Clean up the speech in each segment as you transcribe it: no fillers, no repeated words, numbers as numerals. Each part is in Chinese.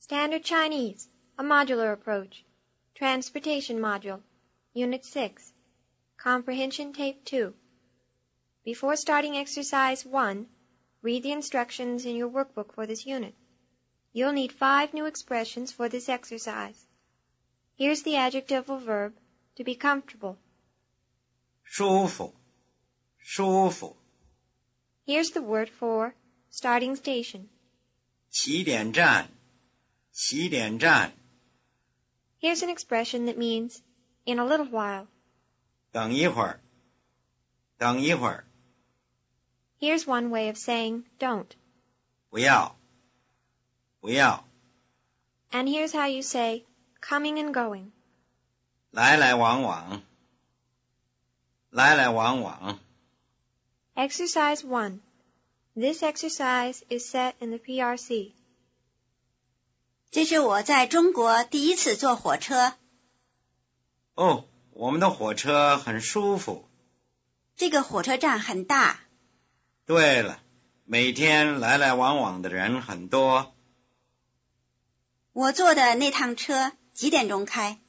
Standard Chinese, a modular approach. Transportation module. Unit 6. Comprehension Tape 2. Before starting exercise 1, read the instructions in your workbook for this unit. You'll need 5 new expressions for this exercise. Here's the adjectival verb, to be comfortable. 舒服，舒服。 Here's the word for starting station. 起点站，起点站。 Here's an expression that means in a little while. 等一会儿，等一会儿。 Here's one way of saying don't. 不要，不要。 And here's how you say coming and going. 来来往往，来来往往。 Exercise 1. This exercise is set in the PRC. 这是我在中国第一次坐火车。 哦，我们的火车很舒服。 这个火车站很大。 对了，每天来来往往的人很多。 我坐的那趟车几点钟开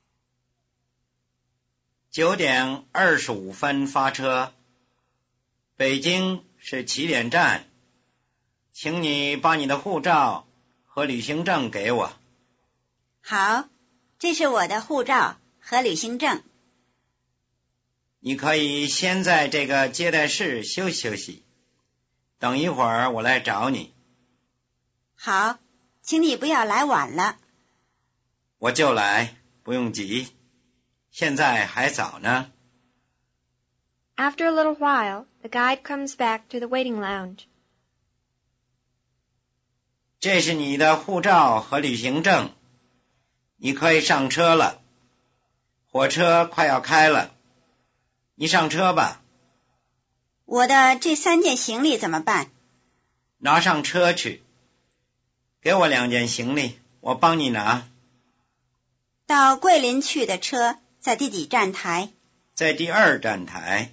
？9点25分发车。北京是起点站，请你把你的护照和旅行证给我。 好，这是我的护照和旅行证。 你可以先在这个接待室休息休息，等一会儿我来找你。 好，请你不要来晚了。 我就来，不用急，现在还早呢。 After a little while, the guide comes back to the waiting lounge. 这是你的护照和旅行证，你可以上车了。火车快要开了，你上车吧。 我的这3件行李怎么办？ 拿上车去。给我2件行李，我帮你拿。 到桂林去的车在第几站台？ 在第2站台。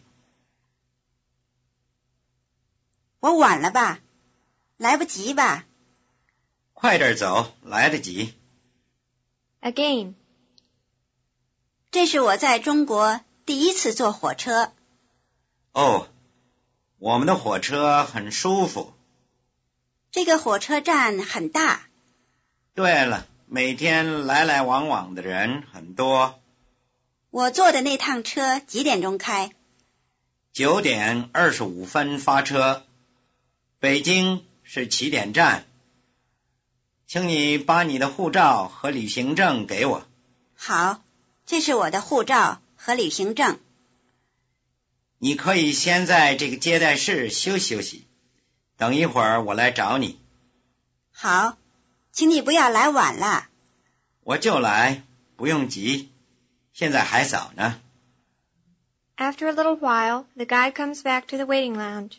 我晚了吧？来不及吧？ 快点走，来得及。 Again. 这是我在中国第一次坐火车。 哦，我们的火车很舒服。 这个火车站很大。 对了，每天来来往往的人很多。 我坐的那趟车几点钟开 ？9点25分发车。北京是起点站，请你把你的护照和旅行证给我。 好，这是我的护照和旅行证。 你可以先在这个接待室休息休息，等一会儿我来找你。 好，请你不要来晚了。 我就来，不用急，现在还早呢。 After a little while, the guide comes back to the waiting lounge.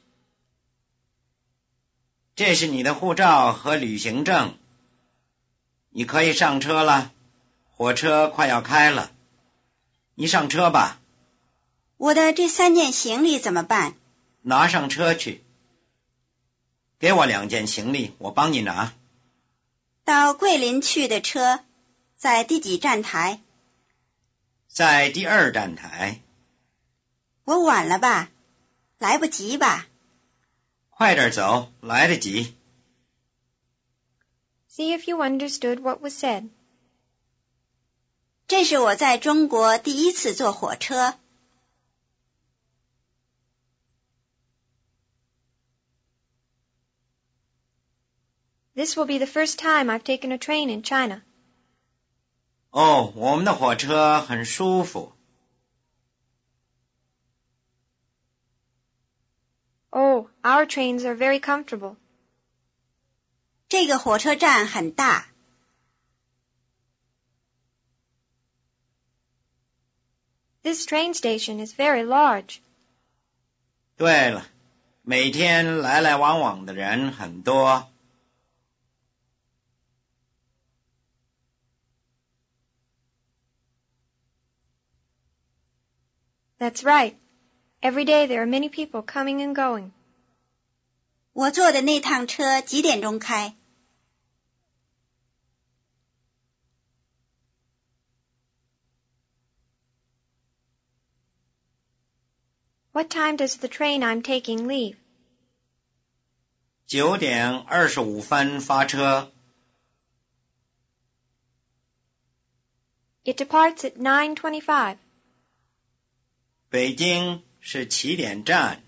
这是你的护照和旅行证，你可以上车了。火车快要开了，你上车吧。 我的这3件行李怎么办？ 拿上车去。给我2件行李，我帮你拿。 到桂林去的车在第几站台？ 在第2站台。 我晚了吧？来不及吧？ 快点走，来得及。 See if you understood what was said. 这是我在中国第一次坐火车。 This will be the first time I've taken a train in China. 哦，我们的火车很舒服。 Oh, our trains are very comfortable. 这个火车站很大。 This train station is very large. 对了，每天来来往往的人很多。 That's right. Every day there are many people coming and going. 我坐的那趟车几点钟开 What time does the train I'm taking leave? 9点25分发车。 It departs at 9:25. 北京是起点站。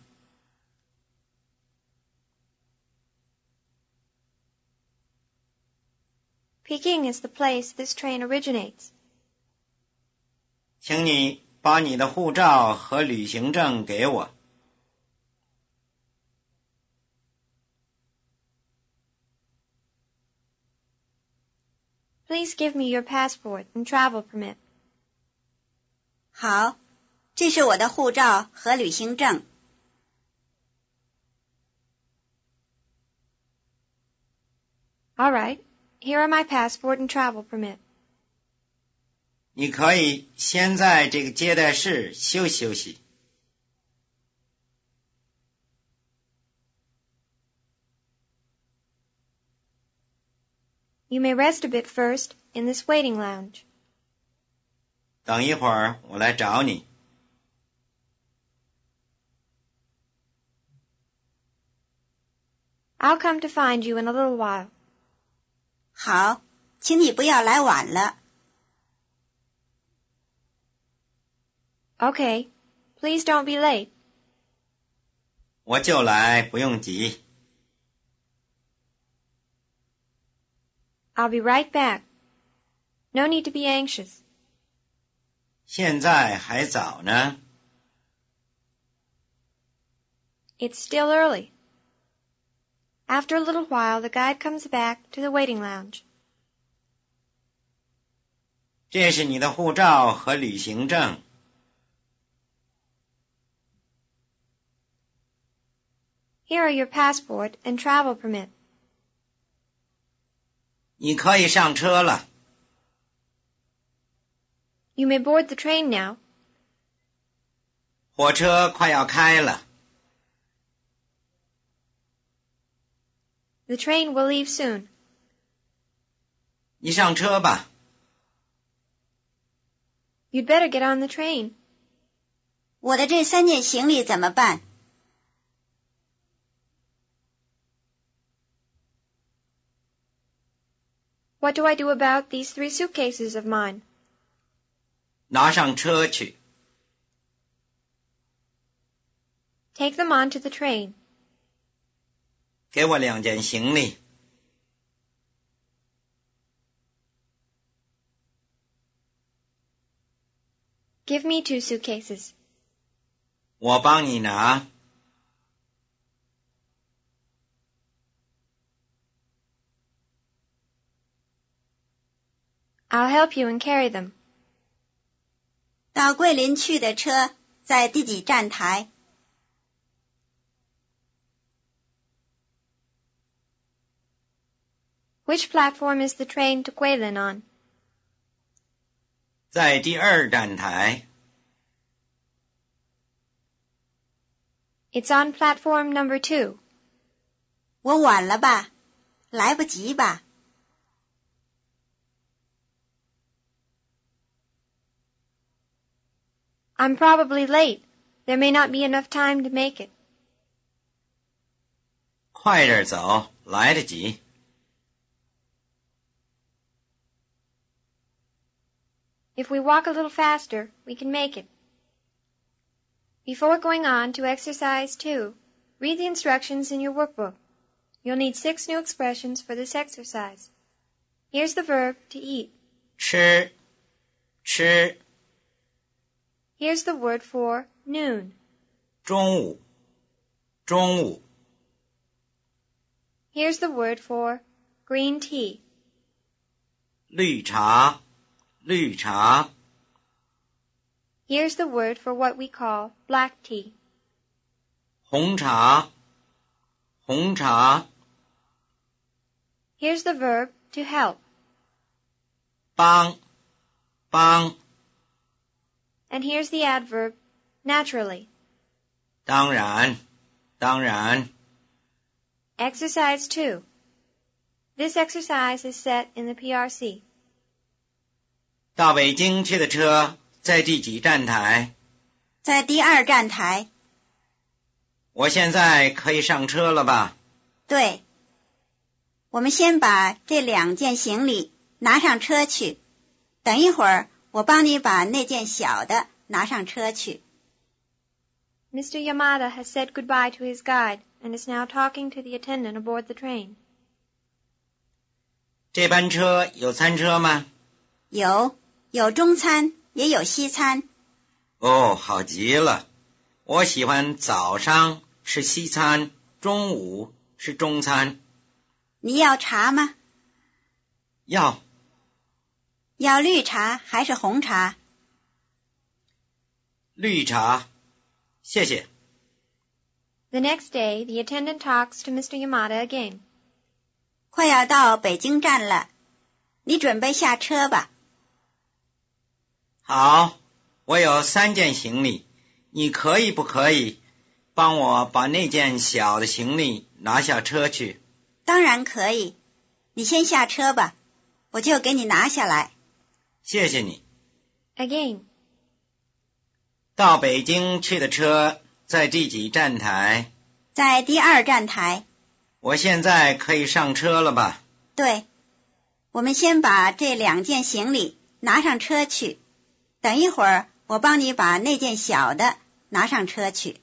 Peking is the place this train originates. 请你把你的护照和旅行证给我。 Please give me your passport and travel permit. 好，这是我的护照和旅行证。 All right. Here are my passport and travel permit. 你可以先在这个接待室休息休息。 You may rest a bit first in this waiting lounge. 等一会儿我来找你。 I'll come to find you in a little while. 好，请你不要来晚了。 Okay. Please don't be late. 我就来，不用急。 I'll be right back. No need to be anxious. 现在还早呢。 It's still early. After a little while, the guide comes back to the waiting lounge. 这是你的护照和旅行证。 Here are your passport and travel permit. 你可以上车了。 You may board the train now. 火车快要开了。 The train will leave soon. 你上车吧。 You'd better get on the train. 我的这3件行李怎么办？ What do I do about these 3 suitcases of mine? 拿上车去。 Take them onto the train. 给我2件行李。 Give me 2 suitcases. 我帮你拿。 I'll help you and carry them. 到桂林去的车在第几站台？ Which platform is the train to Guilin on? 在第2站台。 It's on platform number 2. 我晚了吧？来不及吧？ I'm probably late. There may not be enough time to make it. 快点走，来得及。 If we walk a little faster, we can make it. Before going on to exercise 2, read the instructions in your workbook. You'll need 6 new expressions for this exercise. Here's the verb to eat. 吃，吃。 Here's the word for noon. 中午，中午。 Here's the word for green tea. 绿茶，绿茶。 Here's the word for what we call black tea. 红茶，红茶。 Here's the verb to help. 帮，帮。 And here's the adverb naturally. 当然，当然。 Exercise 2. This exercise is set in the PRC. 到北京去的车在第几站台？ 在第2站台。 我现在可以上车了吧？ 对，我们先把这2件行李拿上车去，等一会儿我帮你把那件小的拿上车去。 Mr. Yamada has said goodbye to his guide and is now talking to the attendant aboard the train. 这班车有餐车吗？ 有中餐，也有西餐。 哦，好极了。我喜欢早上吃西餐，中午吃中餐。 你要茶吗？ 要绿茶还是红茶？ 绿茶，谢谢。 The next day, the attendant talks to Mr. Yamada again. 快要到北京站了，你准备下车吧。 好，我有3件行李，你可以不可以帮我把那件小的行李拿下车去？ 当然可以，你先下车吧，我就给你拿下来。 谢谢你。 Again. 到北京去的车在第几站台？ 在第2站台。 我现在可以上车了吧？ 对，我们先把这2件行李拿上车去，等一会儿我帮你把那件小的拿上车去。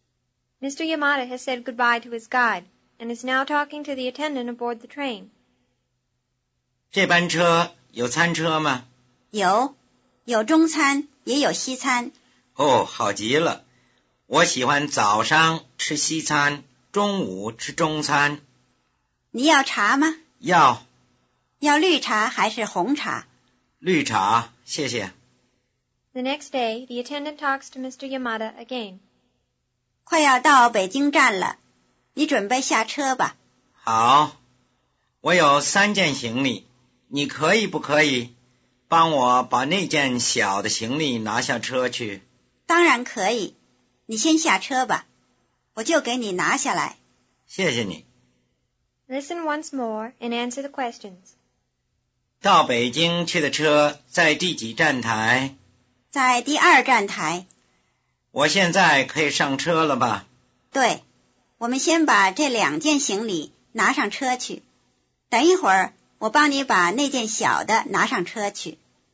Mr. Yamada has said goodbye to his guide and is now talking to the attendant aboard the train. 这班车有餐车吗？ 有中餐，也有西餐。 哦，好极了。我喜欢早上吃西餐，中午吃中餐。 你要茶吗？ 要绿茶还是红茶？ 绿茶，谢谢。 The next day, the attendant talks to Mr. Yamada again. 快要到北京站了，你准备下车吧。 好，我有3件行李，你可以不可以帮我把那件小的行李拿下车去？ 当然可以，你先下车吧，我就给你拿下来。 谢谢你。 Listen once more and answer the questions. 到北京去的车在第几站台？ 在第2站台。 我现在可以上车了吧？ 对，我们先把这2件行李拿上车去，等一会儿我帮你把那件小的拿上车去。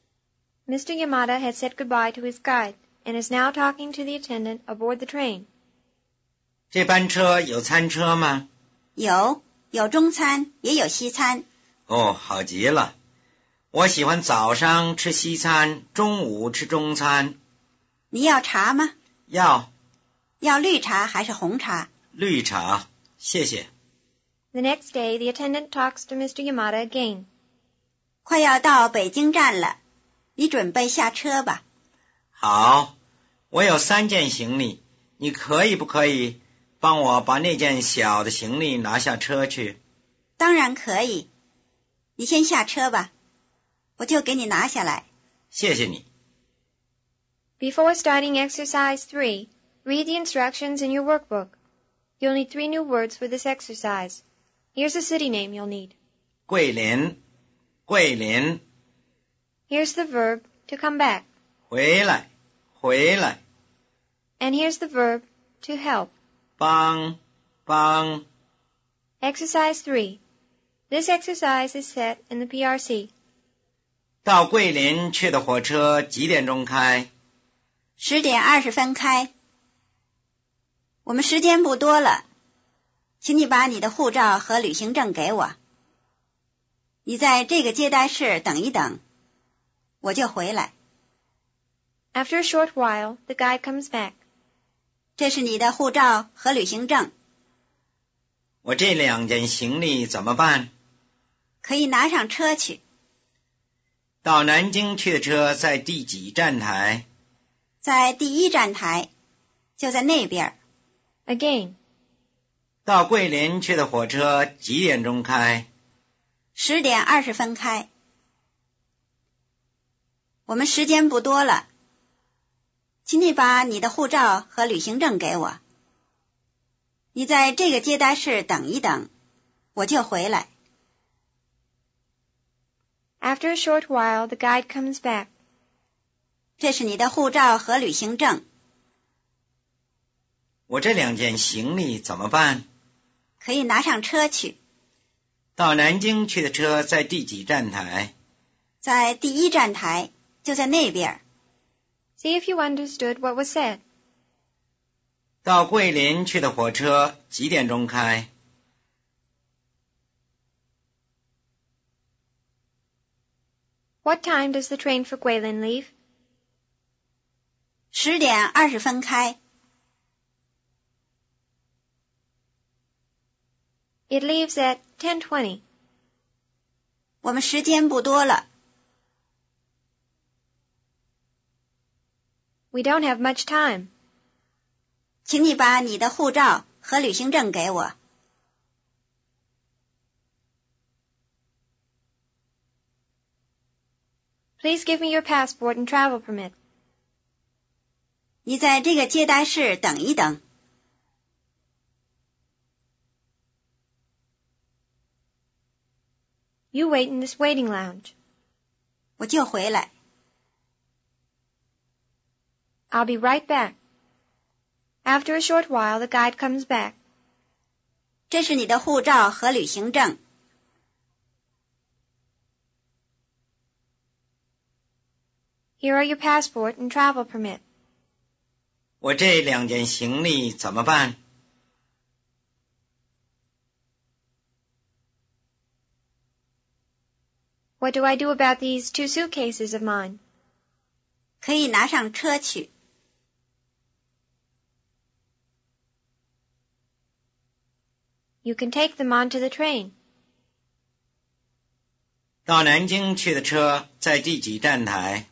Mr. Yamada has said goodbye to his guide and is now talking to the attendant aboard the train. 这班车有餐车吗？ 有中餐，也有西餐。 哦，好极了。我喜欢早上吃西餐，中午吃中餐。 你要茶吗？ 要绿茶还是红茶？ 绿茶，谢谢。 The next day, the attendant talks to Mr. Yamada again. 快要到北京站了，你准备下车吧。 好，我有3件行李，你可以不可以帮我把那件小的行李拿下车去？ 当然可以，你先下车吧，我就给你拿下来。 谢谢你。 Before starting exercise 3, read the instructions in your workbook. You'll need 3 new words for this exercise. Here's a city name you'll need. 桂林，桂林。 Here's the verb to come back. 回来，回来。 And here's the verb to help. 帮，帮。 Exercise 3. This exercise is set in the PRC. 到桂林去的火车几点钟开 ？10点20分开。我们时间不多了，请你把你的护照和旅行证给我。你在这个接待室等一等，我就回来。 After a short while, the guide comes back. 这是你的护照和旅行证。 我这2件行李怎么办？ 可以拿上车去。 到南京去的车在第几站台？ 在第1站台，就在那边。 Again. 到桂林去的火车几点钟开 ？10点20分开。我们时间不多了，请你把你的护照和旅行证给我。你在这个接待室等一等，我就回来。 After a short while, the guide comes back. 这是你的护照和旅行证。 我这2件行李怎么办？ 可以拿上车去。 到南京去的车在第几站台？ 在第1站台，就在那边。 See if you understood what was said. 到桂林去的火车几点钟开？ What time does the train for Guilin leave? 10点20分开。 It leaves at 10:20. 我们时间不多了。 We don't have much time. 请你把你的护照和旅行证给我。 Please give me your passport and travel permit. 你在这个接待室等一等。 You wait in this waiting lounge. 我就回来。 I'll be right back. After a short while, the guide comes back. 这是你的护照和旅行证。 Here are your passport and travel permit. 我这2件行李怎么办？ What do I do about these 2 suitcases of mine? 可以拿上车去。 You can take them onto the train. 到南京去的车在第几站台？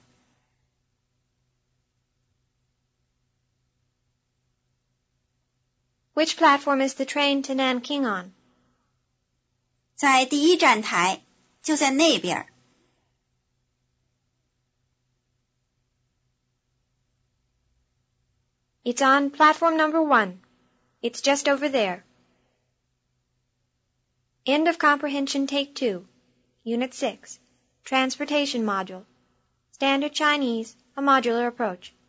Which platform is the train to Nanking on? 在第1站台，就在那边。 It's on platform number 1. It's just over there. End of Comprehension Take 2, Unit 6, Transportation Module, Standard Chinese, a Modular Approach.